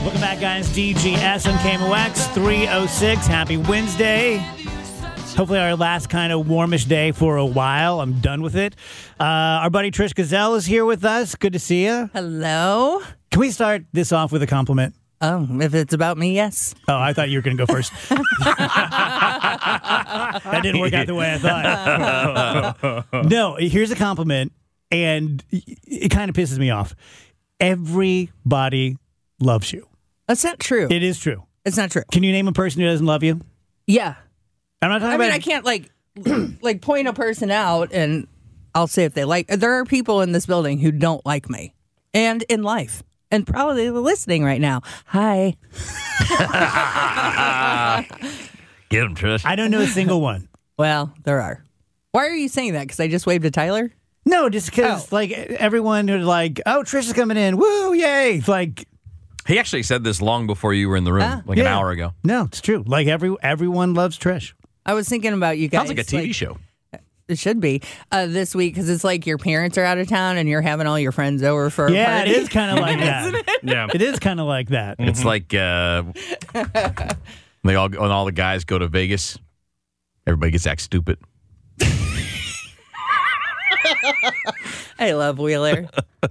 Welcome back, guys. DGS on KMOX 306. Happy Wednesday. Hopefully our last kind of warmish day for a while. I'm done with it. Our buddy Trish Gazelle is here with us. Good to see you. Hello. Can we start this off with a compliment? Oh, if it's about me, yes. Oh, I thought you were going to go first. That didn't work out the way I thought. No, here's a compliment, and it kind of pisses me off. Everybody loves you. That's not true. It is true. It's not true. Can you name a person who doesn't love you? Yeah. I'm not talking about... I can't like point a person out and I'll say if they like. There are people in this building who don't like me, and in life, and probably listening right now. Hi. Get him, Trish. I don't know a single one. Well, there are. Why are you saying that? Because I just waved to Tyler? No, just because like everyone who's like, oh, Trish is coming in. Woo, yay. It's like... He actually said this long before you were in the room, an hour ago. No, it's true. Like everyone loves Trish. I was thinking about you guys. Sounds like a TV show. It should be this week because it's like your parents are out of town and you're having all your friends over for a party. Yeah, it is kind of like that. Isn't it? Yeah, it is kind of like that. It's like when all the guys go to Vegas, everybody gets act stupid. I love Wheeler.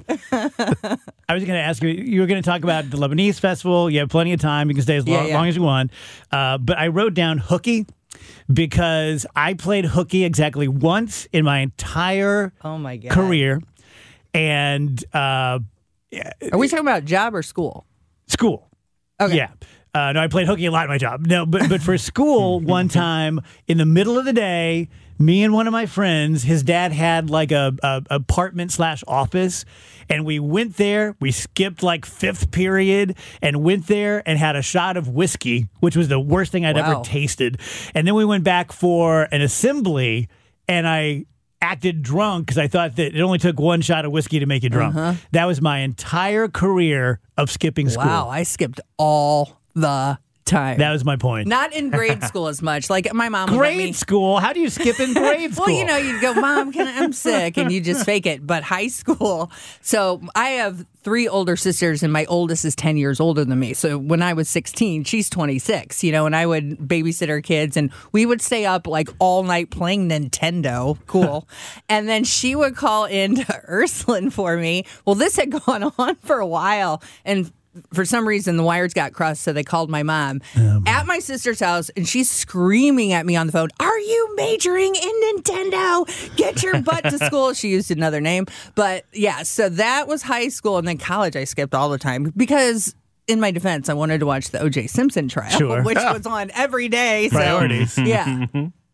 I was going to ask you were going to talk about the Lebanese festival. You have plenty of time. You can stay as long as you want. But I wrote down hooky because I played hooky exactly once in my entire career. And are we talking about job or school? School. Okay. Yeah. No, I played hooky a lot in my job. No, but for school, one time in the middle of the day, me and one of my friends, his dad had like a apartment/office, and we went there. We skipped like fifth period and went there and had a shot of whiskey, which was the worst thing I'd ever tasted. And then we went back for an assembly, and I acted drunk because I thought that it only took one shot of whiskey to make you drunk. That was my entire career of skipping school. Wow, I skipped all the time. That was my point. Not in grade school as much. Like my mom would let me... Grade school? How do you skip in grade school? Well, you'd go, Mom, I'm sick, and you just fake it. But high school, so I have 3 older sisters, and my oldest is 10 years older than me. So when I was 16, she's 26, and I would babysit her kids, and we would stay up like all night playing Nintendo. Cool. And then she would call in to Ursuline for me. Well, this had gone on for a while, and for some reason, the wires got crossed, so they called my mom at my sister's house, and she's screaming at me on the phone, "Are you majoring in Nintendo? Get your butt to school." She used another name. But, yeah, so that was high school, and then college I skipped all the time because, in my defense, I wanted to watch the O.J. Simpson trial, which was on every day. So, priorities. Yeah.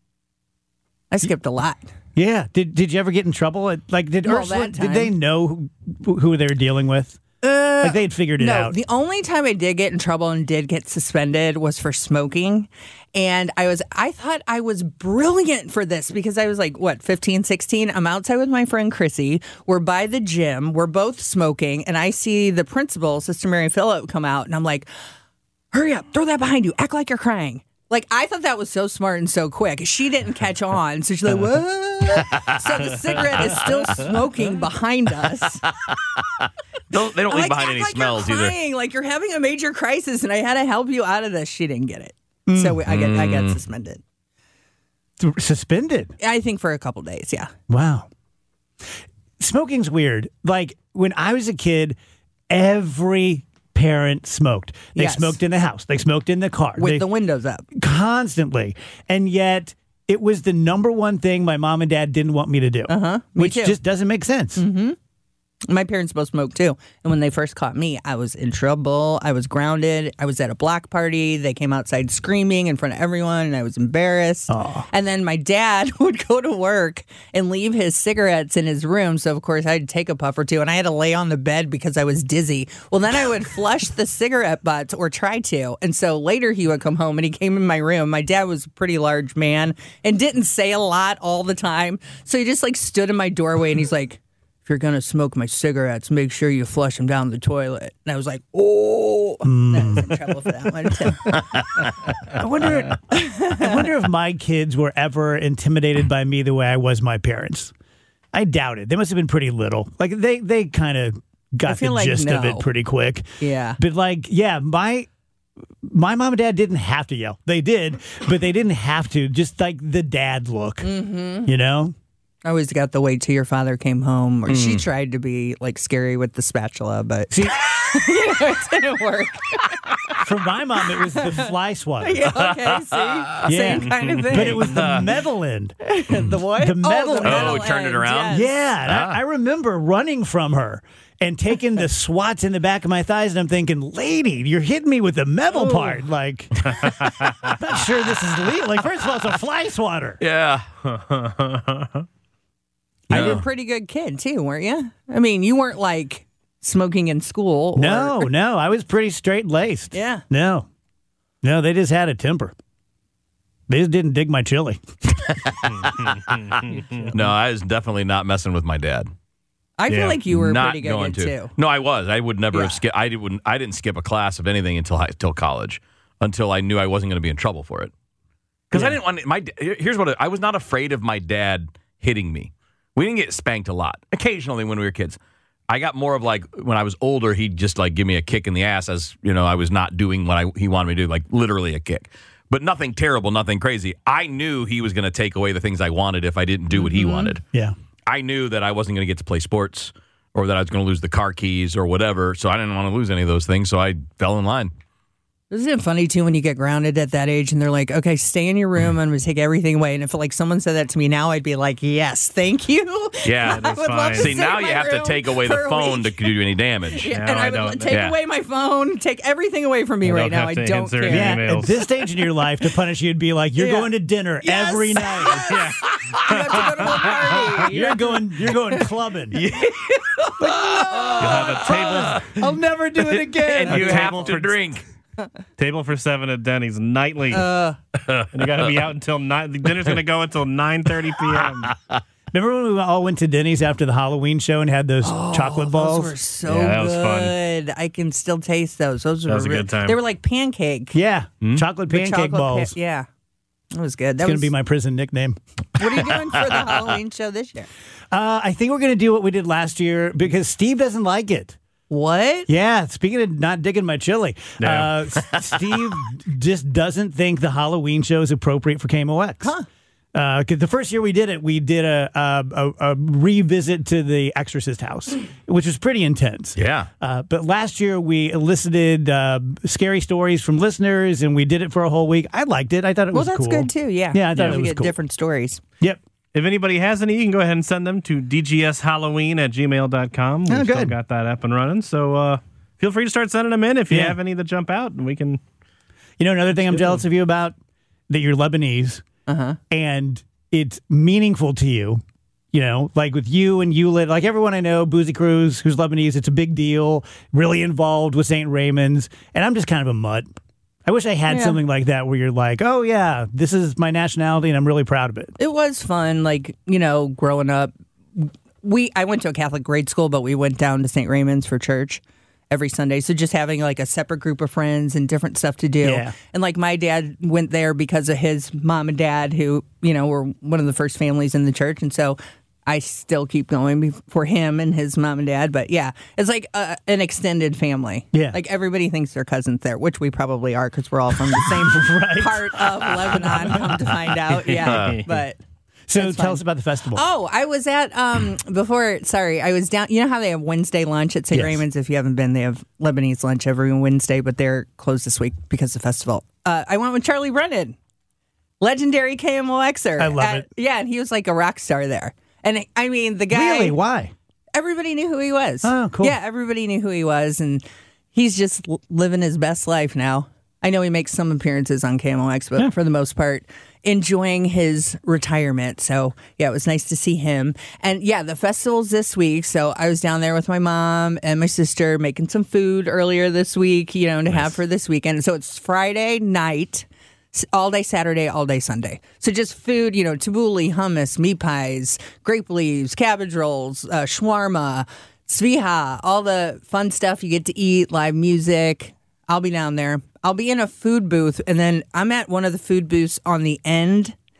I skipped a lot. Yeah. Did you ever get in trouble? Did Ursula, did they know who they were dealing with? Like they had figured it out. The only time I did get in trouble and did get suspended was for smoking. And I thought I was brilliant for this because I was like, 15, 16? I'm outside with my friend Chrissy. We're by the gym. We're both smoking. And I see the principal, Sister Mary Phillip, come out. And I'm like, hurry up, throw that behind you. Act like you're crying. Like, I thought that was so smart and so quick. She didn't catch on. So she's like, what? So the cigarette is still smoking behind us. They don't leave behind any smells you're crying, either. Like you're having a major crisis, and I had to help you out of this. She didn't get it. So I got suspended. Suspended? I think for a couple days, yeah. Wow. Smoking's weird. Like, when I was a kid, every parent smoked. They smoked in the house. They smoked in the car. With the windows up. Constantly. And yet, it was the number one thing my mom and dad didn't want me to do. Which just doesn't make sense. Mm-hmm. My parents both smoked too. And when they first caught me, I was in trouble. I was grounded. I was at a block party. They came outside screaming in front of everyone, and I was embarrassed. Oh. And then my dad would go to work and leave his cigarettes in his room. So, of course, I'd take a puff or two, and I had to lay on the bed because I was dizzy. Well, then I would flush the cigarette butts or try to. And so later he would come home, and he came in my room. My dad was a pretty large man and didn't say a lot all the time. So he just stood in my doorway, and he's like, if you're going to smoke my cigarettes, make sure you flush them down the toilet. And I was like, oh. I was in trouble for that one, too. I wonder if my kids were ever intimidated by me the way I was my parents. I doubt it. They must have been pretty little. Like, they kind of got feel the like gist of no. it pretty quick. Yeah. But like, yeah, my mom and dad didn't have to yell. They did, but they didn't have to. Just like the dad look, you know? I always got the wait till your father came home, or she tried to be like scary with the spatula, but See, it didn't work. for my mom, it was the fly swatter. Yeah, okay, see? Same kind of thing. But it was the metal end. the what? The metal the end. metal turn it end, around? yes. Yeah, and I remember running from her and taking the swats in the back of my thighs, and I'm thinking, lady, you're hitting me with the metal part. Like, I'm not sure this is legal. Like, first of all, it's a fly swatter. Yeah. You were a pretty good kid, too, weren't you? I mean, you weren't like smoking in school. Or... No, I was pretty straight-laced. Yeah. No, they just had a temper. They just didn't dig my chili. No, I was definitely not messing with my dad. I feel like you were a Not pretty good going kid, to. too. No, I was. I would never Yeah. have skipped. I didn't skip a class of anything until college, until I knew I wasn't going to be in trouble for it. Because I didn't want here's what I was not afraid of my dad hitting me. We didn't get spanked a lot. Occasionally when we were kids. I got more of like when I was older, he'd just like give me a kick in the ass as, you know, I was not doing what he wanted me to do, like literally a kick. But nothing terrible, nothing crazy. I knew he was going to take away the things I wanted if I didn't do what he wanted. Yeah. I knew that I wasn't going to get to play sports or that I was going to lose the car keys or whatever. So I didn't want to lose any of those things. So I fell in line. Isn't it funny, too, when you get grounded at that age and they're like, okay, stay in your room, I'm going to take everything away. And if like someone said that to me now, I'd be like, yes, thank you. Yeah. I would love to See, stay now in you my have to room take away for the a phone week. to do any damage. Yeah, No, and I I would don't. take Yeah. away my phone, take everything away from me I right don't now. have I to don't answer care. any Yeah, emails. at this stage in your life, to punish you, it'd be like, you're Yeah. going to dinner Yes. every night. Yeah. You have to go to a party. You're going clubbing. You'll have a I'll never do it again. And you A have table to for- drink. table for 7 at Denny's nightly. And you got to be out until 9. The dinner's going to go until 9:30 p.m. Remember when we all went to Denny's after the Halloween show and had those chocolate balls? Those were so Yeah, that was fun. good. I can still taste those. Those were That was a real- good time. They were like pancake. Yeah, chocolate The pancake chocolate balls. yeah. That was good. It's going to be my prison nickname. What are you doing for the Halloween show this year? I think we're going to do what we did last year because Steve doesn't like it. What? Yeah, speaking of not digging my chili, No. Steve just doesn't think the Halloween show is appropriate for KMOX. Huh. 'Cause the first year we did a revisit to the Exorcist house, which was pretty intense. Yeah. But last year we elicited scary stories from listeners, and we did it for a whole week. I liked it. I thought it Well, was that's cool. good too. Yeah. Yeah, I thought it You was get cool. different stories. Yep. If anybody has any, you can go ahead and send them to dgshalloween@gmail.com. We've Oh, still good. got that up and running. So feel free to start sending them in if you Yeah. have any that jump out, and we can. You know, another thing I'm jealous of you about, that you're Lebanese, and it's meaningful to you. You know, like with you and Hewlett, like everyone I know, Boozy Cruz, who's Lebanese, it's a big deal, really involved with St. Raymond's, and I'm just kind of a mutt. I wish I had Yeah. something like that where you're like, oh yeah, this is my nationality and I'm really proud of it. It was fun, like, you know, growing up. I went to a Catholic grade school, but we went down to St. Raymond's for church every Sunday. So just having like a separate group of friends and different stuff to do. Yeah. And like my dad went there because of his mom and dad, who, you know, were one of the first families in the church. And so I still keep going for him and his mom and dad. But yeah, it's like an extended family. Yeah. Like everybody thinks they're cousins there, which we probably are because we're all from the same Right. part of Lebanon, come to find out. Yeah. But. So That's tell fun. us about the festival. Oh, I was at I was down. You know how they have Wednesday lunch at St. Yes. Raymond's? If you haven't been, they have Lebanese lunch every Wednesday, but they're closed this week because of the festival. I went with Charlie Brennan, legendary KMOXer. I love it. Yeah, and he was like a rock star there. And I mean, the guy. Really? Why? Everybody knew who he was. Oh, cool. Yeah, everybody knew who he was, and he's just living his best life now. I know he makes some appearances on KMOX, but for the most part, enjoying his retirement. So, yeah, it was nice to see him. And, yeah, the festival's this week. So I was down there with my mom and my sister making some food earlier this week, you know, to have for this weekend. So it's Friday night, all day Saturday, all day Sunday. So just food, you know, tabbouleh, hummus, meat pies, grape leaves, cabbage rolls, shawarma, sviha, all the fun stuff you get to eat, live music. I'll be down there. I'll be in a food booth, and then I'm at one of the food booths on the end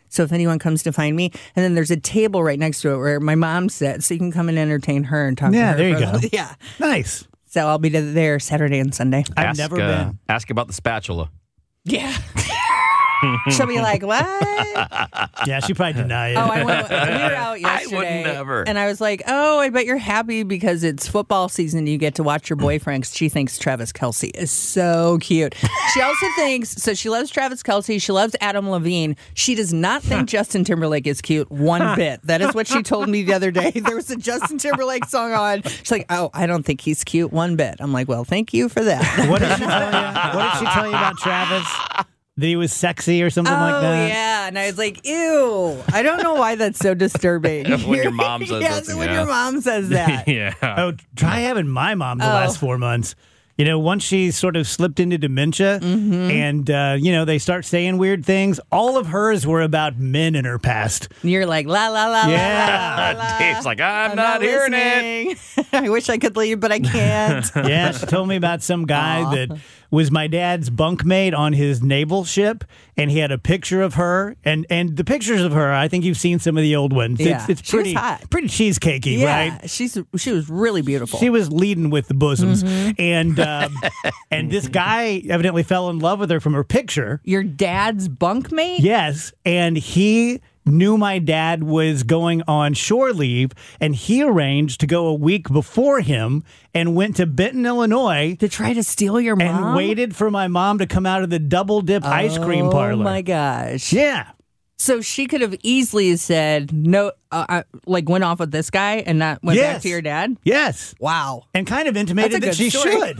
So if anyone comes to find me, and then there's a table right next to it where my mom sits, so you can come and entertain her and talk to her. Yeah, there you for a go. little- Yeah. Nice. So I'll be there Saturday and Sunday. I've never been. Ask about the spatula. Yeah. She'll be like, what? Yeah, she probably deny it. Oh, we were out I yesterday. would never. And I was like, oh, I bet you're happy because it's football season and you get to watch your boyfriend. 'Cause she thinks Travis Kelce is so cute. She also thinks, so she loves Travis Kelce. She loves Adam Levine. She does not think Justin Timberlake is cute one bit. That is what she told me the other day. There was a Justin Timberlake song on. She's like, oh, I don't think he's cute one bit. I'm like, well, thank you for that. What did she tell you? What did she tell you about Travis? That he was sexy or something like that? Oh, yeah. And I was like, ew. I don't know why that's so disturbing. When your mom says yeah, that, so when yeah. your mom says that. Yeah. Oh, try having my mom the last 4 months. You know, once she sort of slipped into dementia and, they start saying weird things, all of hers were about men in her past. And you're like, la, la, la, Yeah. la, la, la. Dave's like, I'm not hearing it. I wish I could leave, but I can't. Yeah, she told me about some guy that was my dad's bunkmate on his naval ship, and he had a picture of her. And the pictures of her, I think you've seen some of the old ones. Yeah, It's she was pretty, hot. pretty cheesecakey, Yeah, right? she was really beautiful. She was leading with the bosoms, and this guy evidently fell in love with her from her picture. Your dad's bunkmate? Yes, and he knew my dad was going on shore leave, and he arranged to go a week before him and went to Benton, Illinois, To try to steal your mom? and waited for my mom to come out of the double dip ice cream parlor. Oh my gosh. Yeah. So she could have easily said no, went off with this guy and not went back Yes. to your dad? Yes. Wow. And kind of intimated That's that a she good story. should.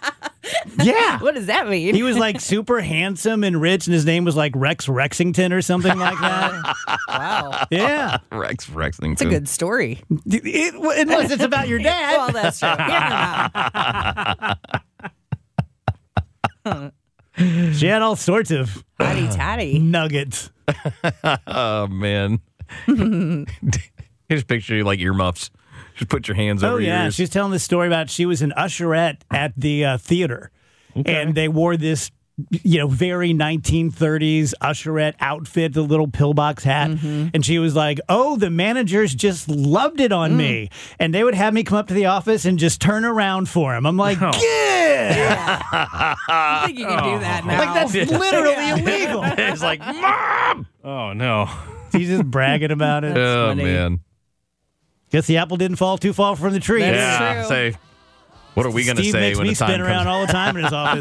Yeah. What does that mean? He was like super handsome and rich, and his name was like Rex Rexington or something like that. Wow. Yeah. Rex Rexington. It's a good story. Unless it's about your dad. Well, that's true. She had all sorts of Tatty tatty. nuggets. Oh, man. Here's a picture of you like earmuffs. Just put your hands over Oh, yeah. yours. She's telling this story about she was an usherette at the theater, and they wore this, very 1930s usherette outfit, the little pillbox hat. And she was like, oh, the managers just loved it on me. And they would have me come up to the office and just turn around for him. I'm like, yeah. I think you can do that now. Like, that's literally illegal. It's like, Mom! Oh, no. He's just bragging about it. Oh, funny. man. Guess the apple didn't fall too far from the tree. That's Yeah. true. Say, what are we going to Steve say makes when me the time spin around comes? all the time in his office.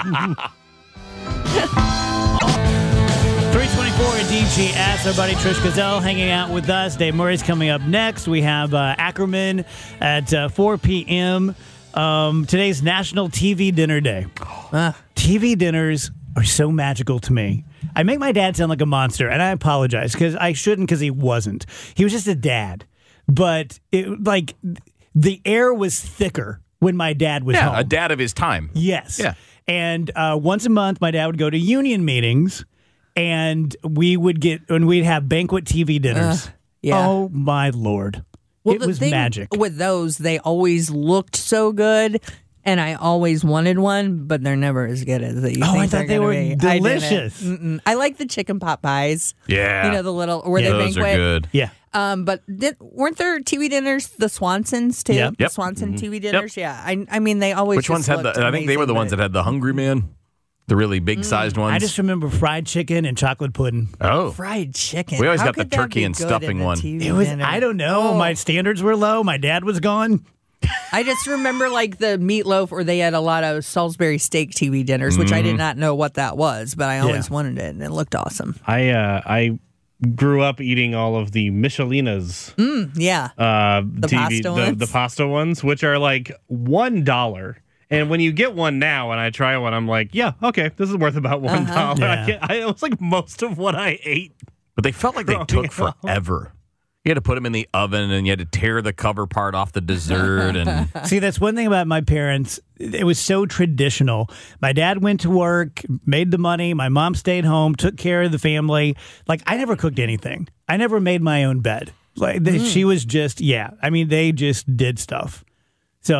324 at DGS. Our buddy Trish Gazelle hanging out with us. Dave Murray's coming up next. We have Ackerman at 4 p.m. Today's National TV Dinner Day. TV dinners are so magical to me. I make my dad sound like a monster, and I apologize because I shouldn't, because he wasn't. He was just a dad. But the air was thicker when my dad was home. Yeah, a dad of his time. Yes. Yeah. And once a month, my dad would go to union meetings, and we'd have banquet TV dinners. yeah. Oh my Lord! Well, it the was thing magic. with those, they always looked so good, and I always wanted one, but they're never as good as they. Oh, think I thought they're they gonna were be. delicious. I didn't. I like the chicken pot pies. Yeah. The little were they Those banquet? are good. Yeah. But weren't there TV dinners, the Swansons too? Yep. Yep. Swanson TV dinners. Yeah. I mean, they always. Which ones had the? I think they were the ones that had the Hungry Man, the really big sized ones. I just remember fried chicken and chocolate pudding. oh, fried chicken. We always How got the could that turkey be and good stuffing in a one. TV It was. dinner? I don't know. Oh. My standards were low. My dad was gone. I just remember like the meatloaf, or they had a lot of Salisbury steak TV dinners, which I did not know what that was, but I always wanted it, and it looked awesome. I grew up eating all of the Michelinas Yeah. TV, pasta ones? the pasta ones, which are like $1. And when you get one now, and I try one, I'm like, yeah, okay, this is worth about $1. Yeah. It was like most of what I ate. but they felt like they took forever. You had to put them in the oven, and you had to tear the cover part off the dessert, and See, that's one thing about my parents. It was so traditional. My dad went to work, made the money. My mom stayed home, took care of the family. Like, I never cooked anything. I never made my own bed. Like, she was just, I mean, they just did stuff. So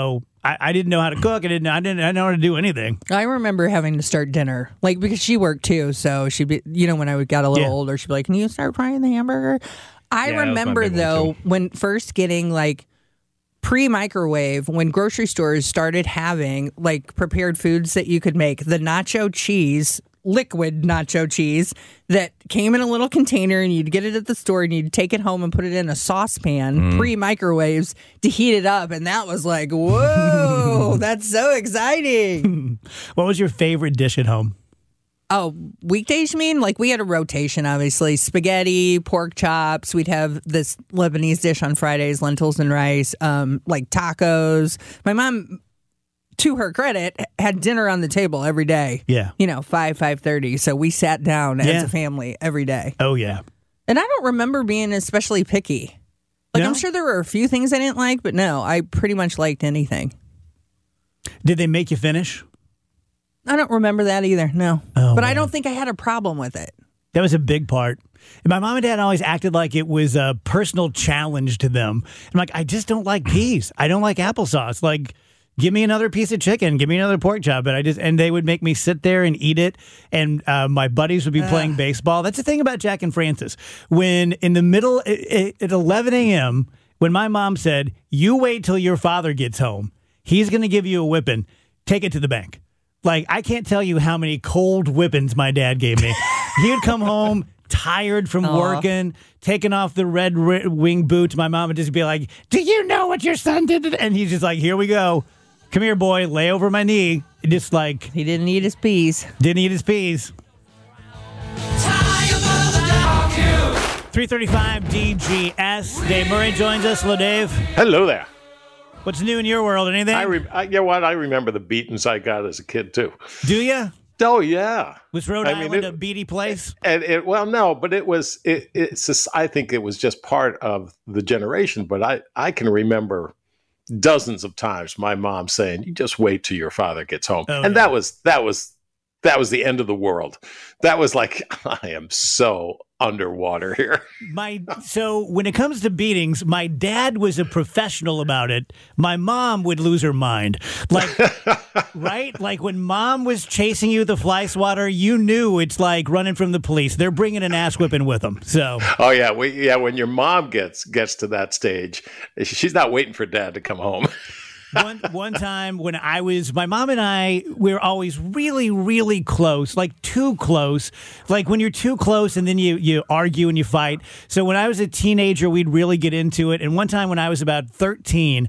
I didn't know how to cook. I didn't know how to do anything. I remember having to start dinner, like, because she worked too. So she'd be, when I got a little older, she'd be like, "Can you start frying the hamburger?" I remember though when first getting like pre-microwave, when grocery stores started having like prepared foods that you could make, the nacho cheese, liquid nacho cheese that came in a little container, and you'd get it at the store and you'd take it home and put it in a saucepan, pre-microwaves, to heat it up. And that was like, whoa, that's so exciting. What was your favorite dish at home? Oh, weekdays, you mean? Like, we had a rotation, obviously. Spaghetti, pork chops. We'd have this Lebanese dish on Fridays, lentils and rice, like tacos. My mom, to her credit, had dinner on the table every day. Yeah. 5:30. So we sat down as a family every day. Oh, yeah. And I don't remember being especially picky. Like, No? I'm sure there were a few things I didn't like, but no, I pretty much liked anything. Did they make you finish? I don't remember that either, no. Oh, but man. I don't think I had a problem with it. That was a big part. And my mom and dad always acted like it was a personal challenge to them. I'm like, I just don't like peas. I don't like applesauce. Like, give me another piece of chicken. Give me another pork chop. And they would make me sit there and eat it. And my buddies would be playing baseball. That's the thing about Jack and Francis. When in the middle, at 11 a.m., when my mom said, "You wait till your father gets home. He's going to give you a whipping. Take it to the bank." Like, I can't tell you how many cold whippings my dad gave me. He would come home tired from working, taking off the red wing boots. My mom would just be like, "Do you know what your son did?" And he's just like, "Here we go. Come here, boy. Lay over my knee." Just like, He didn't eat his peas. didn't eat his peas. 335 DGS. Dave Murray joins us. Hello, Dave. Hello there. What's new in your world? Anything? You know what? I remember the beatings I got as a kid too. Do you? Oh yeah. Was Rhode I mean, Island a beady place? And no, but it's just, I think it was just part of the generation. But I can remember dozens of times my mom saying, "You just wait till your father gets home," and that was the end of the world. That was like, I am so underwater here. So when it comes to beatings, my dad was a professional about it. My mom would lose her mind. Like, right? Like when mom was chasing you with the fly swatter, you knew it's like running from the police. They're bringing an ass whipping with them. So. Oh yeah, when your mom gets to that stage, she's not waiting for dad to come home. One time when my mom and I, we were always really, really close, like too close. Like when you're too close and then you argue and you fight. So when I was a teenager, we'd really get into it. And one time when I was about 13,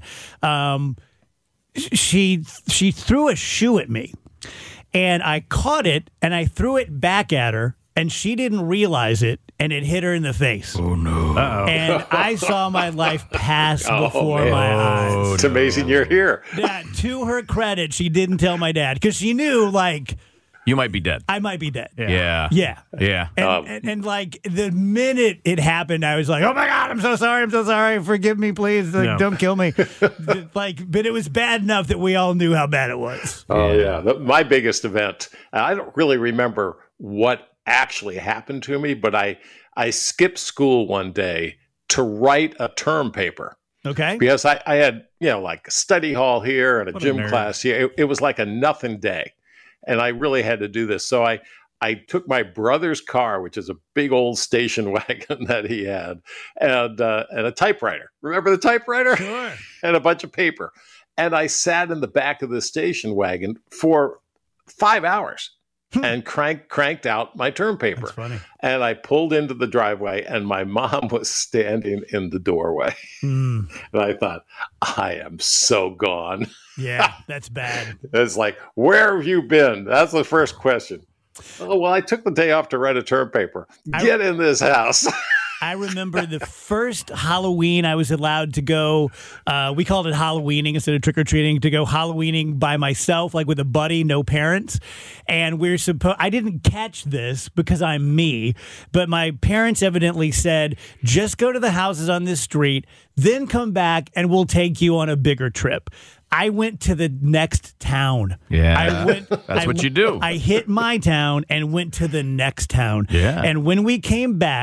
she threw a shoe at me. And I caught it and I threw it back at her. And she didn't realize it, and it hit her in the face. Oh, no. Uh-oh. And I saw my life pass before man. my eyes. It's amazing you're here. Yeah, to her credit, she didn't tell my dad because she knew, like, You might be dead. I might be dead. Yeah. Yeah. Yeah. And like the minute it happened, I was like, "Oh my God, I'm so sorry. Forgive me, please. Like, No. don't kill me." But it was bad enough that we all knew how bad it was. Oh yeah, my biggest event. I don't really remember what actually happened to me, but I skipped school one day to write a term paper Okay. because I had like a study hall here and a What a gym nerd. class here. It was like a nothing day, and I really had to do this. So I took my brother's car, which is a big old station wagon that he had, and a typewriter. Remember the typewriter? Sure. And a bunch of paper. And I sat in the back of the station wagon for 5 hours and cranked out my term paper. That's funny. And I pulled into the driveway, and my mom was standing in the doorway. Mm, And I thought, I am so gone. yeah, that's bad. It's like, where have you been? That's the first question. Oh, well, I took the day off to write a term paper. Get in this house. I remember the first Halloween I was allowed to go, we called it Halloweening instead of trick-or-treating, to go Halloweening by myself, like with a buddy, no parents. And I didn't catch this because I'm me, but my parents evidently said, just go to the houses on this street, then come back and we'll take you on a bigger trip. I went to the next town. Yeah. That's what you do. I hit my town and went to the next town. Yeah. And when we came back,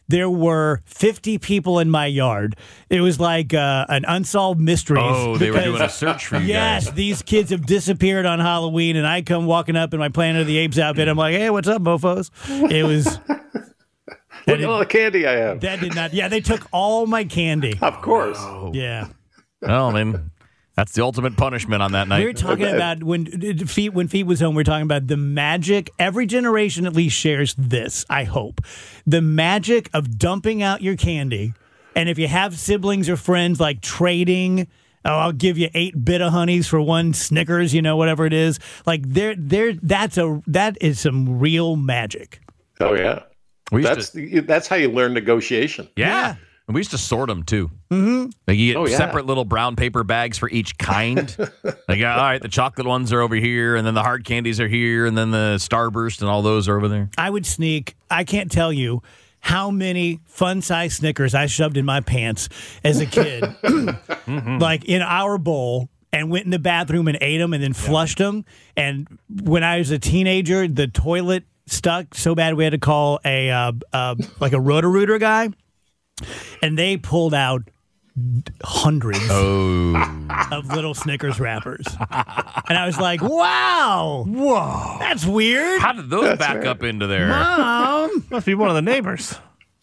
there were 50 people in my yard. It was like an unsolved mystery. Oh, they were doing a search for you Yes, guys. these kids have disappeared on Halloween, and I come walking up in my Planet of the Apes outfit. I'm like, hey, what's up, mofos? It was... Look at all the candy I have. That did not... Yeah, they took all my candy. Of course. Yeah. Well, I mean, that's the ultimate punishment on that night. We were talking about when Feet was home, we were talking about the magic. Every generation at least shares this, I hope. The magic of dumping out your candy. And if you have siblings or friends, like trading, I'll give you 8 Bit-A-Honeys for 1 Snickers, whatever it is. Like that is some real magic. Oh, yeah. That's how you learn negotiation. Yeah. And we used to sort them, too. Mm-hmm. Like you get separate little brown paper bags for each kind. Like, all right, the chocolate ones are over here, and then the hard candies are here, and then the Starburst and all those are over there. I would sneak, I can't tell you how many fun-sized Snickers I shoved in my pants as a kid. Like in our bowl, and went in the bathroom and ate them and then flushed them. And when I was a teenager, the toilet stuck so bad we had to call a Roto-Rooter guy. And they pulled out hundreds of little Snickers wrappers. And I was like, wow. Whoa. That's weird. How did those back up into there? Mom. Must be one of the neighbors.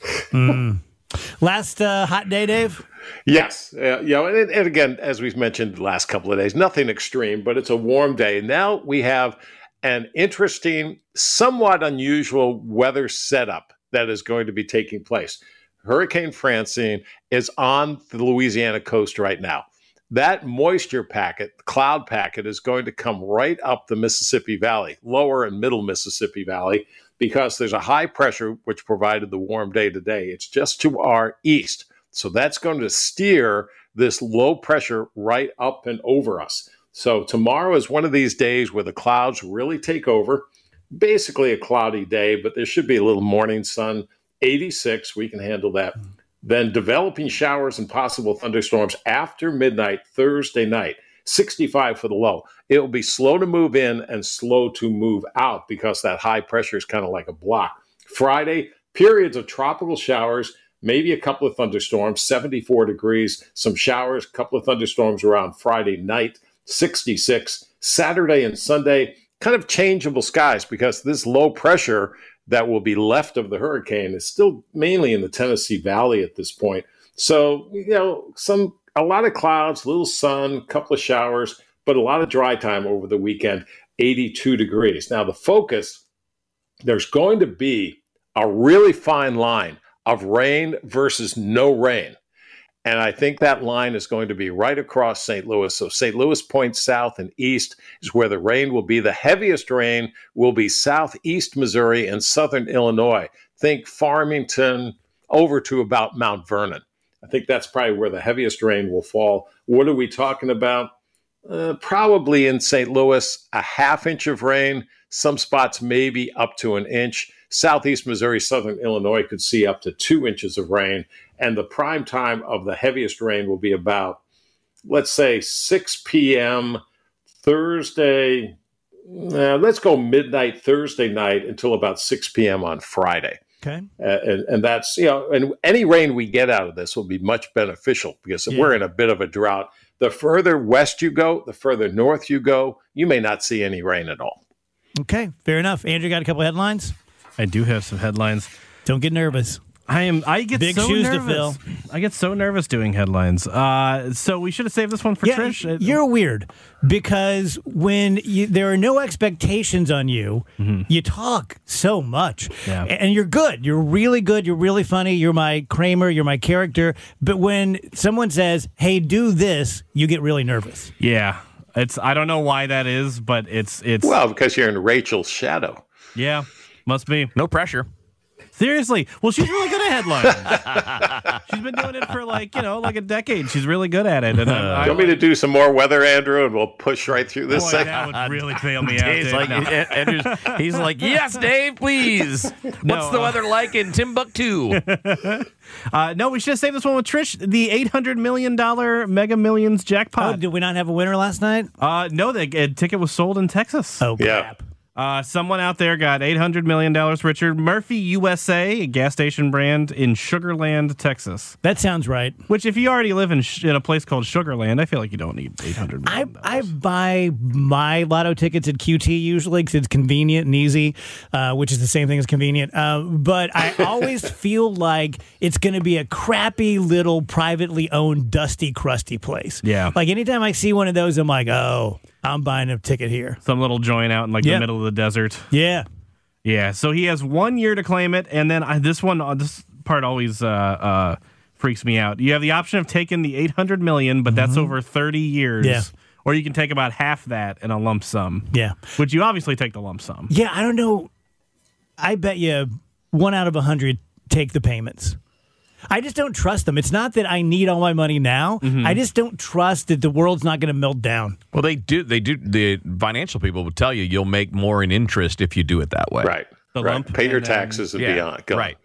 Last hot day, Dave? Yes. And again, as we've mentioned the last couple of days, nothing extreme, but it's a warm day. Now we have an interesting, somewhat unusual weather setup that is going to be taking place. Hurricane Francine is on the Louisiana coast right now. That moisture packet, cloud packet, is going to come right up the Mississippi Valley, lower and middle Mississippi Valley, because there's a high pressure which provided the warm day today. It's just to our east. So that's going to steer this low pressure right up and over us. So tomorrow is one of these days where the clouds really take over. Basically a cloudy day, but there should be a little morning sun. 86, we can handle that. Then developing showers and possible thunderstorms after midnight Thursday night. 65 for the low. It will be slow to move in and slow to move out because that high pressure is kind of like a block. Friday, periods of tropical showers, maybe a couple of thunderstorms, 74 degrees, some showers, a couple of thunderstorms around Friday night, 66. Saturday and Sunday, kind of changeable skies because this low pressure that will be left of the hurricane is still mainly in the Tennessee Valley at this point. So, a lot of clouds, little sun, couple of showers, but a lot of dry time over the weekend, 82 degrees. Now, the focus, there's going to be a really fine line of rain versus no rain. And I think that line is going to be right across St. Louis. So St. Louis points south and east is where the rain will be. The heaviest rain will be southeast Missouri and southern Illinois. Think Farmington over to about Mount Vernon. I think that's probably where the heaviest rain will fall. What are we talking about? Probably in St. Louis, a half inch of rain. Some spots maybe up to an inch. Southeast Missouri, southern Illinois could see up to 2 inches of rain. And the prime time of the heaviest rain will be about, let's say, 6 p.m. Thursday. Let's go midnight Thursday night until about 6 p.m. on Friday. Okay. And that's, and any rain we get out of this will be much beneficial because we're in a bit of a drought. The further west you go, the further north you go, you may not see any rain at all. Okay, fair enough. Andrew, got a couple headlines? I do have some headlines. Don't get nervous. I get Big so shoes nervous. to fill. I get so nervous doing headlines. So we should have saved this one for Trish. You're weird because when there are no expectations on you, you talk so much. Yeah. And you're good. You're really good. You're really funny. You're my Kramer. You're my character. But when someone says, hey, do this, you get really nervous. Yeah. I don't know why that is, but it's Well, because you're in Rachel's shadow. Yeah, must be. No pressure. Seriously. Well, she's really good at headlines. She's been doing it for like a decade. She's really good at it. And You want me to do some more weather, Andrew, and we'll push right through this boy, segment? that would really fail me out. Dave's Dave. like, Andrew's, he's like, yes, Dave, please. What's the weather like in Timbuktu? No, we should have saved this one with Trish. The $800 million Mega Millions Oh, jackpot. did we not have a winner last night? No, the ticket was sold in Texas. Oh, Yeah. crap. Someone out there got $800 million richer. Murphy USA, a gas station brand in Sugar Land, Texas. That sounds right. Which, if you already live in a place called Sugar Land, I feel like you don't need $800 million. I buy my lotto tickets at QT usually because it's convenient and easy, which is the same thing as convenient. But I always feel like it's going to be a crappy little privately owned, dusty, crusty place. Yeah. Like anytime I see one of those, I'm like, oh, I'm buying a ticket here. Some little joint out in the middle of the desert. Yeah. Yeah. So he has 1 year to claim it, and then this part always freaks me out. You have the option of taking the $800 million, but that's over 30 years. Yeah. Or you can take about half that in a lump sum. Yeah. Would you obviously take the lump sum? Yeah, I don't know. I bet you 1 out of 100 take the payments. I just don't trust them. It's not that I need all my money now. I just don't trust that the world's not going to melt down. Well, they do. The financial people will tell you you'll make more in interest if you do it that way. Right. The right. lump Pay your and taxes and beyond. Go. Right.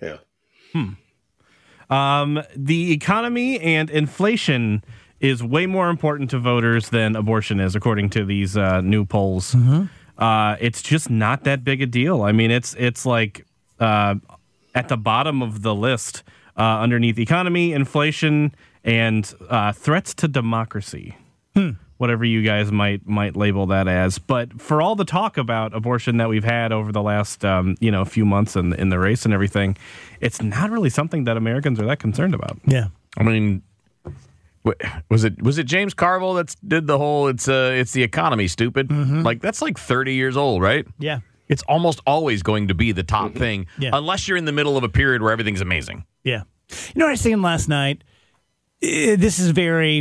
Yeah. The economy and inflation is way more important to voters than abortion is, according to these new polls. It's just not that big a deal. I mean, it's like at the bottom of the list. Underneath economy, inflation, and threats to democracy, whatever you guys might label that as. But for all the talk about abortion that we've had over the last few months in the race and everything, it's not really something that Americans are that concerned about. Yeah. I mean, was it James Carville that did the whole it's the economy, stupid? Like that's like 30 years old, right? Yeah. It's almost always going to be the top thing, unless you're in the middle of a period where everything's amazing. Yeah. You know what I was thinking last night? This is very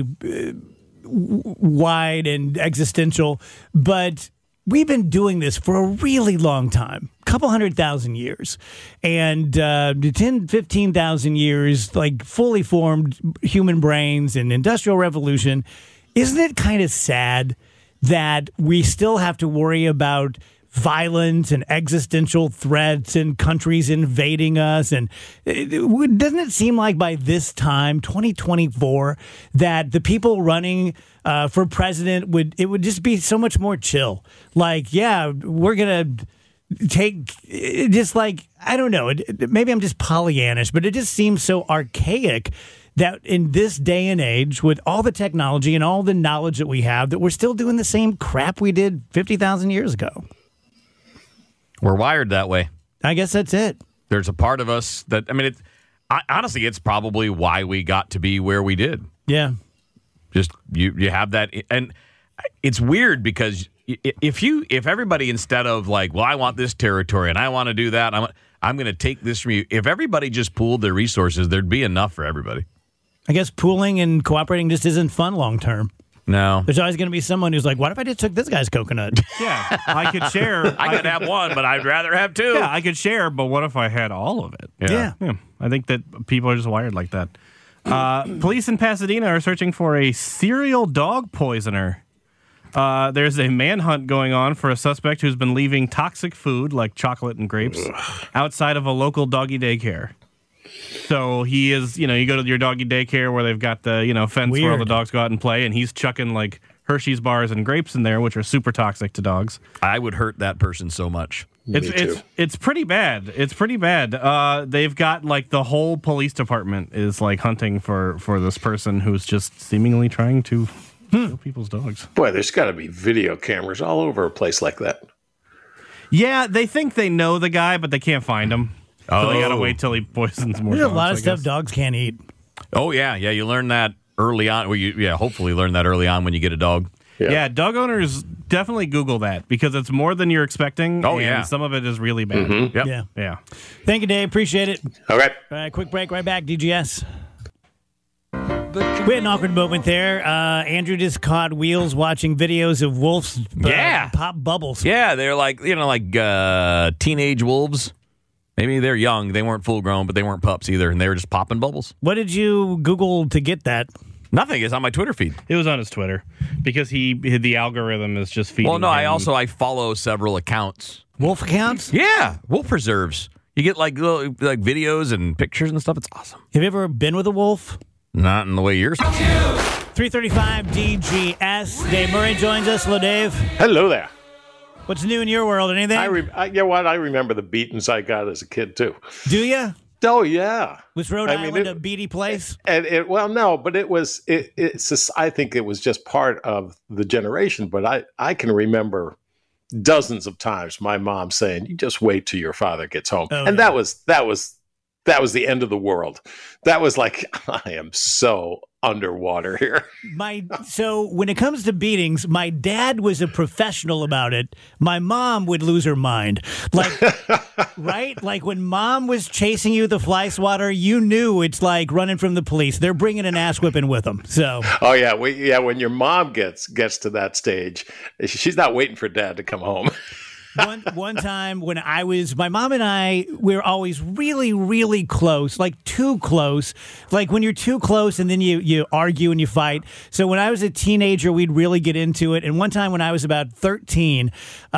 wide and existential, but we've been doing this for a really long time, a couple 100,000 years. And 10, 15,000 years, like fully formed human brains and industrial revolution. Isn't it kind of sad that we still have to worry about violence and existential threats and countries invading us? And doesn't it seem like by this time, 2024, that the people running for president would just be so much more chill? Like, yeah, we're going to take just like, I don't know, maybe I'm just Pollyannish, but it just seems so archaic that in this day and age, with all the technology and all the knowledge that we have, that we're still doing the same crap we did 50,000 years ago. We're wired that way. I guess that's it. There's a part of us that, I mean, honestly, it's probably why we got to be where we did. Yeah. Just you have that, and it's weird because if everybody, instead of like, well, I want this territory and I want to do that, I'm going to take this from you. If everybody just pooled their resources, there'd be enough for everybody. I guess pooling and cooperating just isn't fun long term. No. There's always going to be someone who's like, what if I just took this guy's coconut? Yeah, I could share. I could have one, but I'd rather have two. Yeah, I could share, but what if I had all of it? Yeah. I think that people are just wired like that. Police in Pasadena are searching for a serial dog poisoner. There's a manhunt going on for a suspect who's been leaving toxic food, like chocolate and grapes, outside of a local doggy daycare. So he is, you go to your doggy daycare where they've got the, fence where all the dogs go out and play, and he's chucking like Hershey's bars and grapes in there, which are super toxic to dogs. I would hurt that person so much. It's pretty bad. It's pretty bad. They've got like the whole police department is like hunting for this person who's just seemingly trying to kill people's dogs. Boy, there's got to be video cameras all over a place like that. Yeah, they think they know the guy, but they can't find him. So they got to wait till he poisons more dogs. There's a lot of stuff dogs can't eat. Oh, yeah. Yeah, you learn that early on. Well, hopefully learn that early on when you get a dog. Yeah, dog owners definitely Google that because it's more than you're expecting. Oh, and some of it is really bad. Mm-hmm. Yep. Yeah. Thank you, Dave. Appreciate it. All right. All right, quick break, right back. DGS. We had an awkward moment there. Andrew just caught Wheels watching videos of wolves pop bubbles. Yeah, they're like, teenage wolves. Maybe they're young. They weren't full grown, but they weren't pups either, and they were just popping bubbles. What did you Google to get that? Nothing. It's on my Twitter feed. It was on his Twitter because the algorithm is just feeding. Well, no, him. I follow several accounts. Wolf accounts? Yeah, wolf preserves. You get like little videos and pictures and stuff. It's awesome. Have you ever been with a wolf? Not in the way yours. 335 DGS. Dave Murray joins us. Hello, Dave. Hello there. What's new in your world? Anything? You know what? I remember the beatings I got as a kid too. Do you? Oh yeah. Was Rhode Island a beady place? No, but it's just, I think it was just part of the generation. But I can remember dozens of times my mom saying, "You just wait till your father gets home," and that was the end of the world. That was like, I am so underwater here. So when it comes to beatings, my dad was a professional about it. My mom would lose her mind. Like, right? Like when mom was chasing you with the fly swatter, you knew it's like running from the police. They're bringing an ass whipping with them. So. Oh yeah. When your mom gets to that stage, she's not waiting for dad to come home. One time when my mom and I, we were always really, really close, like too close. Like when you're too close and then you argue and you fight. So when I was a teenager, we'd really get into it. And one time when I was about 13,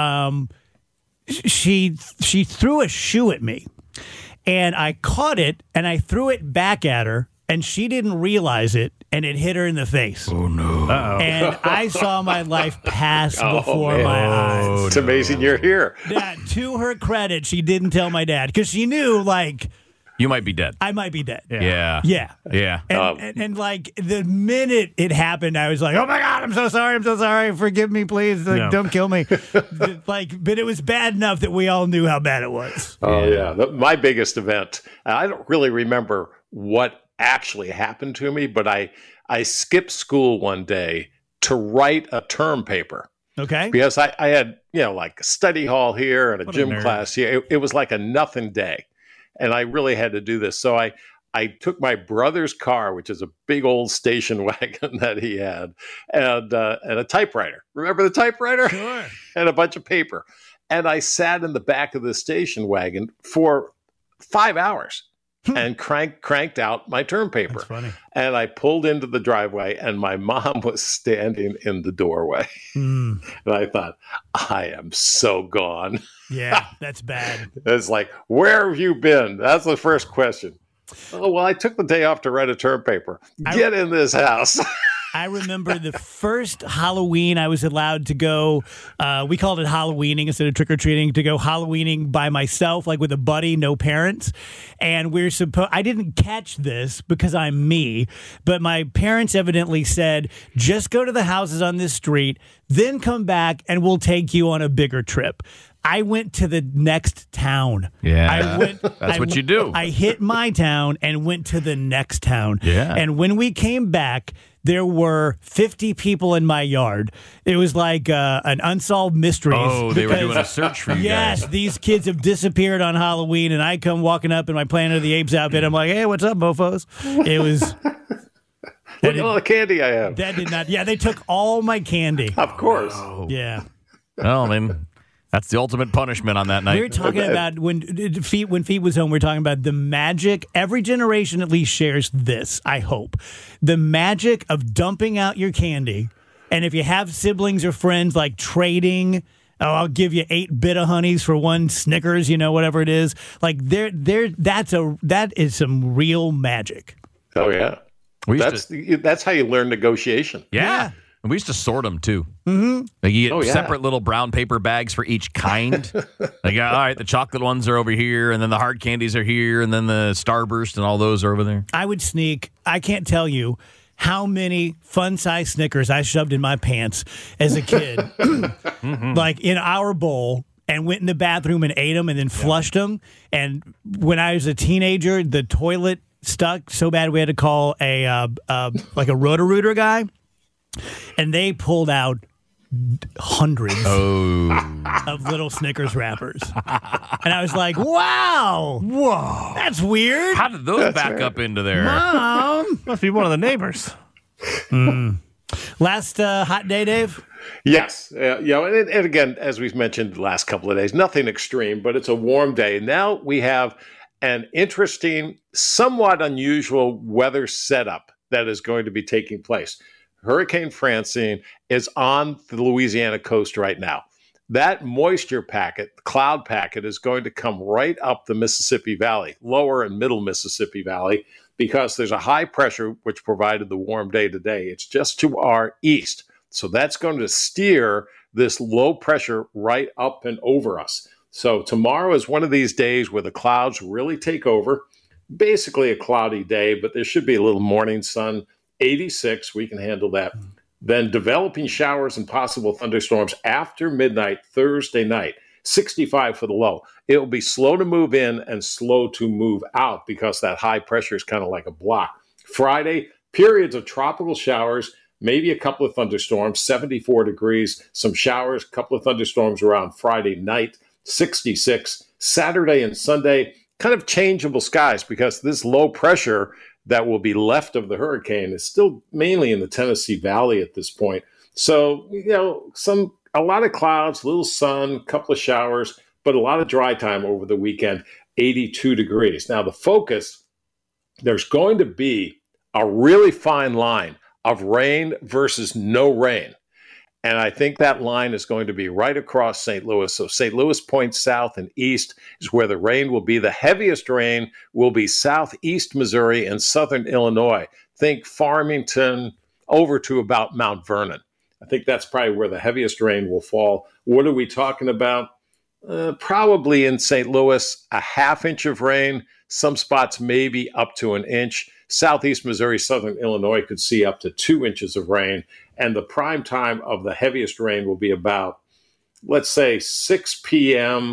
she threw a shoe at me. And I caught it and I threw it back at her. And she didn't realize it, and it hit her in the face. Oh, no. Uh-oh. And I saw my life pass before my eyes. It's amazing you're here. Yeah, to her credit, she didn't tell my dad because she knew, like, You might be dead. I might be dead. Yeah. Yeah. And like the minute it happened, I was like, "Oh my God, I'm so sorry. Forgive me, please. Like, don't kill me." But it was bad enough that we all knew how bad it was. Oh yeah. My biggest event. I don't really remember what actually happened to me, but I skipped school one day to write a term paper. Okay. Because I had, like a study hall here and a gym nerd. class here. It was like a nothing day. And I really had to do this. So I took my brother's car, which is a big old station wagon that he had, and a typewriter. Remember the typewriter? Sure. And a bunch of paper. And I sat in the back of the station wagon for 5 hours and cranked out my term paper. That's funny. And I pulled into the driveway, and my mom was standing in the doorway. And I thought, I am so gone. Yeah, that's bad. It's like, where have you been? That's the first question. Oh, well, I took the day off to write a term paper. Get in this house. I remember the first Halloween I was allowed to go, we called it Halloweening instead of trick-or-treating, to go Halloweening by myself, like with a buddy, no parents. And I didn't catch this because I'm me, but my parents evidently said, just go to the houses on this street, then come back and we'll take you on a bigger trip. I went to the next town. Yeah. That's what you do. I hit my town and went to the next town. Yeah. And when we came back, there were 50 people in my yard. It was like an unsolved mystery. Oh, they were doing a search for you yes, guys. these kids have disappeared on Halloween, and I come walking up in my Planet of the Apes outfit. I'm like, hey, what's up, mofos? It was... Look at all the candy I have. That did not... Yeah, they took all my candy. Of course. Yeah. Well, I mean, that's the ultimate punishment on that night. We were talking about when Feet was home, we were talking about the magic. Every generation at least shares this, I hope. The magic of dumping out your candy. And if you have siblings or friends, like trading, I'll give you 8 Bit-A-Honeys for one Snickers, whatever it is. Like that is some real magic. Oh, yeah. That's how you learn negotiation. Yeah. And we used to sort them, too. Mm-hmm. Like you get separate little brown paper bags for each kind. Like, all right, the chocolate ones are over here, and then the hard candies are here, and then the Starburst and all those are over there. I would sneak, I can't tell you how many fun-size Snickers I shoved in my pants as a kid. Like in our bowl. And went in the bathroom and ate them and then flushed them. And when I was a teenager, the toilet stuck so bad we had to call a Roto-Rooter guy. And they pulled out hundreds of little Snickers wrappers. And I was like, wow. Whoa. That's weird. How did those back up into there? Mom. Must be one of the neighbors. Last hot day, Dave? Yes. And again, as we've mentioned the last couple of days, nothing extreme, but it's a warm day. Now we have an interesting, somewhat unusual weather setup that is going to be taking place. Hurricane Francine is on the Louisiana coast right now. That moisture packet, cloud packet, is going to come right up the Mississippi Valley, lower and middle Mississippi Valley, because there's a high pressure which provided the warm day today. It's just to our east. So that's going to steer this low pressure right up and over us. So tomorrow is one of these days where the clouds really take over. Basically a cloudy day, but there should be a little morning sun. 86, we can handle that. Then developing showers and possible thunderstorms after midnight Thursday night. 65 for the low. It will be slow to move in and slow to move out because that high pressure is kind of like a block. Friday, periods of tropical showers, maybe a couple of thunderstorms, 74 degrees, some showers, a couple of thunderstorms around Friday night, 66. Saturday and Sunday, kind of changeable skies because this low pressure that will be left of the hurricane is still mainly in the Tennessee Valley at this point. So, a lot of clouds, little sun, a couple of showers, but a lot of dry time over the weekend, 82 degrees. Now, the focus, there's going to be a really fine line of rain versus no rain. And I think that line is going to be right across St. Louis. So St. Louis points south and east is where the rain will be. The heaviest rain will be southeast Missouri and southern Illinois. Think Farmington over to about Mount Vernon. I think that's probably where the heaviest rain will fall. What are we talking about? Probably in St. Louis, a half inch of rain. Some spots maybe up to an inch. Southeast Missouri, southern Illinois could see up to 2 inches of rain. And the prime time of the heaviest rain will be about, let's say, 6 p.m.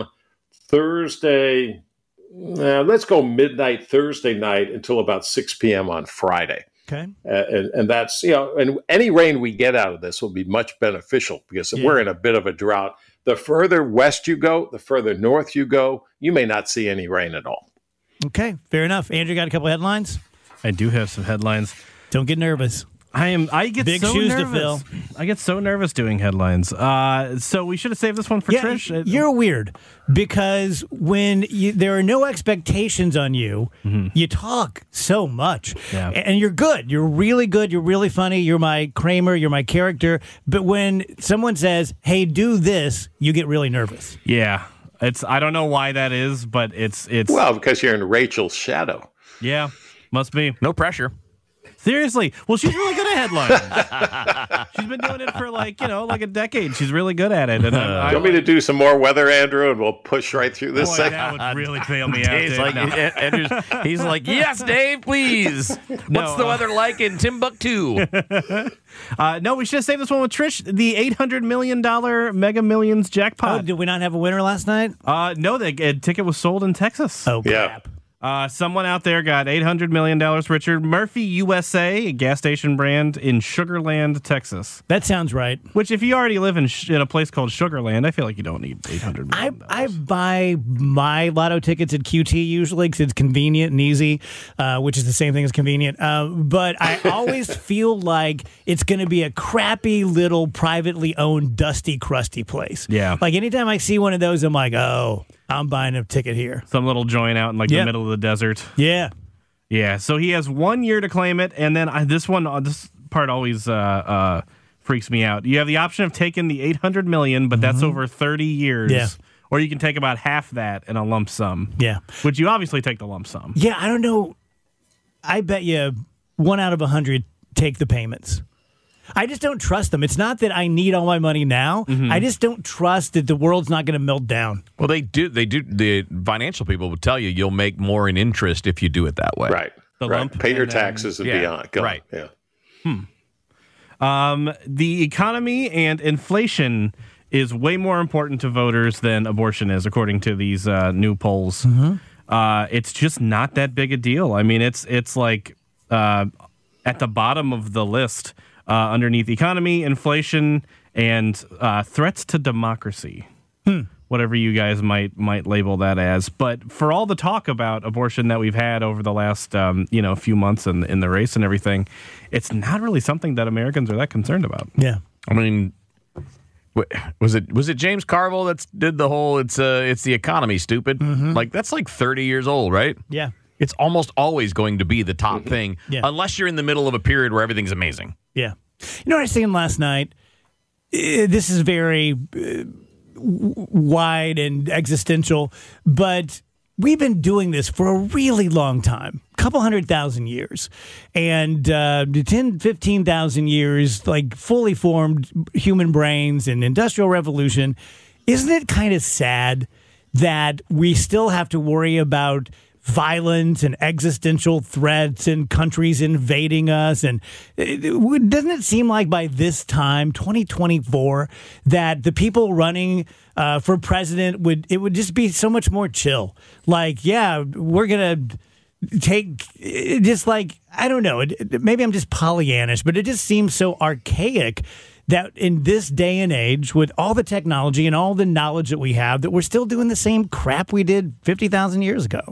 Thursday. Let's go midnight Thursday night until about 6 p.m. on Friday. Okay. And that's, and any rain we get out of this will be much beneficial because we're in a bit of a drought. The further west you go, the further north you go, you may not see any rain at all. Okay, fair enough. Andrew, got a couple headlines? I do have some headlines. Don't get nervous. I get Big so shoes nervous. to fill. I get so nervous doing headlines. So we should have saved this one for Trish. You're weird because when there are no expectations on you, you talk so much. Yeah. And you're good. You're really good. You're really funny. You're my Kramer. You're my character. But when someone says, hey, do this, you get really nervous. Yeah. I don't know why that is, but it's Well, because you're in Rachel's shadow. Yeah, must be. No pressure. Seriously. Well, she's really good at headlines. She's been doing it for like a decade. She's really good at it. And Do you want me to do some more weather, Andrew, and we'll push right through this Boy, segment? that would really fail me out. He's like, he's like, yes, Dave, please. What's the weather like in Timbuktu? No, we should have saved this one with Trish. The $800 million Mega Millions jackpot. Oh, did we not have a winner last night? No, the ticket was sold in Texas. Oh, Yeah. crap. Someone out there got $800 million. Richard Murphy USA, a gas station brand in Sugarland, Texas. That sounds right. Which, if you already live in a place called Sugarland, I feel like you don't need $800 million. I buy my lotto tickets at QT usually because it's convenient and easy, which is the same thing as convenient. But I always feel like it's going to be a crappy little privately owned, dusty, crusty place. Yeah. Like anytime I see one of those, I'm like, oh, I'm buying a ticket here. Some little joint out in the middle of the desert. Yeah. Yeah. So he has 1 year to claim it, and then this part always freaks me out. You have the option of taking the $800 million, but that's over 30 years. Yeah. Or you can take about half that in a lump sum. Yeah. Would you obviously take the lump sum? Yeah, I don't know. I bet you 1 out of 100 take the payments. I just don't trust them. It's not that I need all my money now. I just don't trust that the world's not going to melt down. Well, they do. The financial people will tell you you'll make more in interest if you do it that way. Right. The right. lump, Pay your and then- taxes and yeah, beyond. Go right. on. Yeah. The economy and inflation is way more important to voters than abortion is, according to these new polls. It's just not that big a deal. I mean, it's like at the bottom of the list underneath economy, inflation, and threats to democracy. Whatever you guys might label that as. But for all the talk about abortion that we've had over the last few months in the race and everything, it's not really something that Americans are that concerned about. Yeah. I mean, was it James Carville that did the whole it's the economy, stupid? Like that's like 30 years old, right? Yeah. It's almost always going to be the top thing, Yeah. unless you're in the middle of a period where everything's amazing. Yeah. You know what I was thinking last night? This is very wide and existential, but we've been doing this for a really long time, couple 100,000 years, and 10, 15,000 years, like fully formed human brains and industrial revolution. Isn't it kind of sad that we still have to worry about violence and existential threats and countries invading us? And doesn't it seem like by this time, 2024, that the people running for president would just be so much more chill? Like, yeah, we're going to take just like, I don't know, maybe I'm just Pollyannish, but it just seems so archaic that in this day and age, with all the technology and all the knowledge that we have, that we're still doing the same crap we did 50,000 years ago.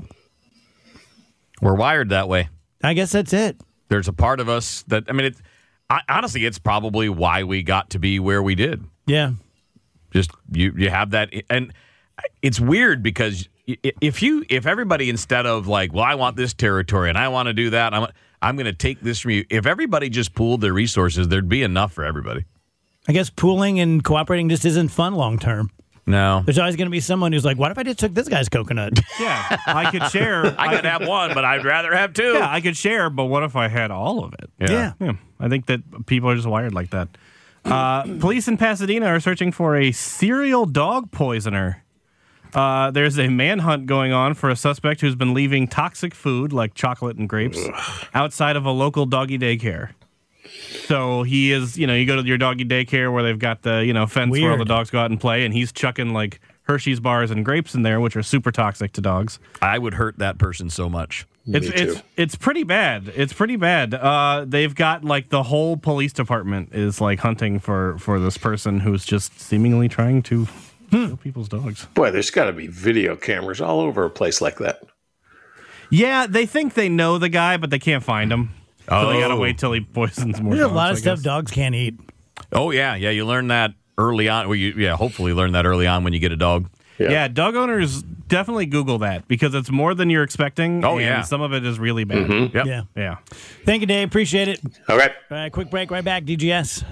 We're wired that way. I guess that's it. There's a part of us that, honestly, it's probably why we got to be where we did. Yeah. Just you have that, and it's weird because if everybody, instead of like, well, I want this territory and I want to do that, I'm going to take this from you. If everybody just pooled their resources, there'd be enough for everybody. I guess pooling and cooperating just isn't fun long term. No. There's always going to be someone who's like, what if I just took this guy's coconut? Yeah, I could share. I could have one, but I'd rather have two. Yeah, I could share, but what if I had all of it? Yeah. I think that people are just wired like that. Police in Pasadena are searching for a serial dog poisoner. There's a manhunt going on for a suspect who's been leaving toxic food, like chocolate and grapes, outside of a local doggy daycare. So he is, you go to your doggy daycare where they've got the, fence where all the dogs go out and play, and he's chucking like Hershey's bars and grapes in there, which are super toxic to dogs. I would hurt that person so much. It's pretty bad. It's pretty bad. They've got like the whole police department is like hunting for this person who's just seemingly trying to kill people's dogs. Boy, there's got to be video cameras all over a place like that. Yeah, they think they know the guy, but they can't find him. So they got to wait till he poisons more There's dogs, a lot of stuff dogs can't eat. Oh, yeah. Yeah, you learn that early on. Well, hopefully learn that early on when you get a dog. Yeah, dog owners definitely Google that because it's more than you're expecting. Oh, and some of it is really bad. Mm-hmm. Yep. Yeah. Thank you, Dave. Appreciate it. All right. All right, quick break. Right back. DGS.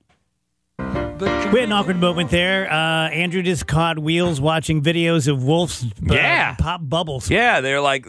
We had an awkward moment there. Andrew just caught Wheels watching videos of wolves pop bubbles. Yeah, they're like,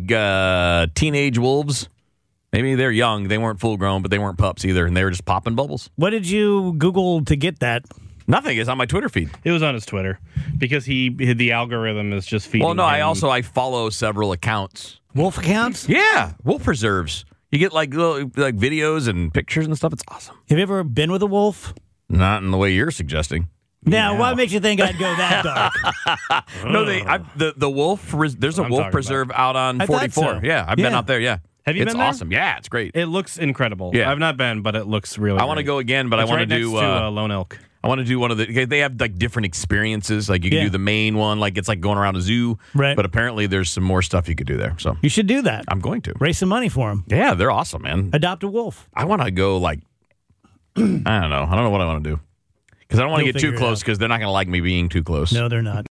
teenage wolves. Maybe they're young. They weren't full grown, but they weren't pups either, and they were just popping bubbles. What did you Google to get that? Nothing. It's on my Twitter feed. It was on his Twitter because the algorithm is just feeding. Well, no, him. I follow several accounts. Wolf accounts? Yeah, wolf preserves. You get like little videos and pictures and stuff. It's awesome. Have you ever been with a wolf? Not in the way you're suggesting. Now, what makes you think I'd go that dark? No, the wolf. There's a wolf preserve out on 44. So. Yeah, I've been out there. Yeah. Have you been there? It's awesome. Yeah, it's great. It looks incredible. Yeah. I've not been, but it looks really I want to go again, but It's I want right to do next to Lone Elk. I want to do one of the. They have like different experiences. Like you can do the main one, like it's like going around a zoo. Right. But apparently there's some more stuff you could do there. So You should do that. I'm going to Raise some money for them. Yeah, they're awesome, man. Adopt a wolf. I want to go like I don't know what I want to do because I don't want to You'll get too figure it close out. because they're not going to like me being too close. No, they're not.